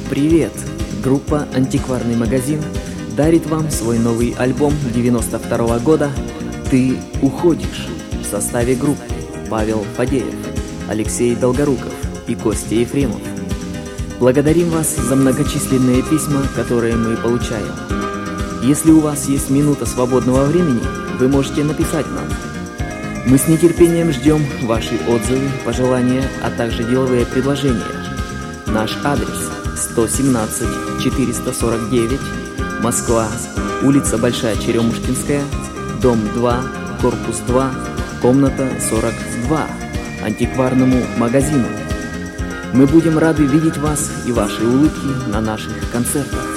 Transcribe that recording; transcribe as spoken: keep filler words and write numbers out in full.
Привет! Группа «Антикварный магазин» дарит вам свой новый альбом девяносто второго года «Ты уходишь» в составе групп Павел Фадеев, Алексей Долгоруков и Костя Ефремов. Благодарим вас за многочисленные письма, которые мы получаем. Если у вас есть минута свободного времени, вы можете написать нам. Мы с нетерпением ждем ваши отзывы, пожелания, а также деловые предложения. Наш адрес сто семнадцать четыреста сорок девять, Москва, улица Большая Черемушкинская, дом два, корпус два, комната сорок два, антикварному магазину. Мы будем рады видеть вас и ваши улыбки на наших концертах.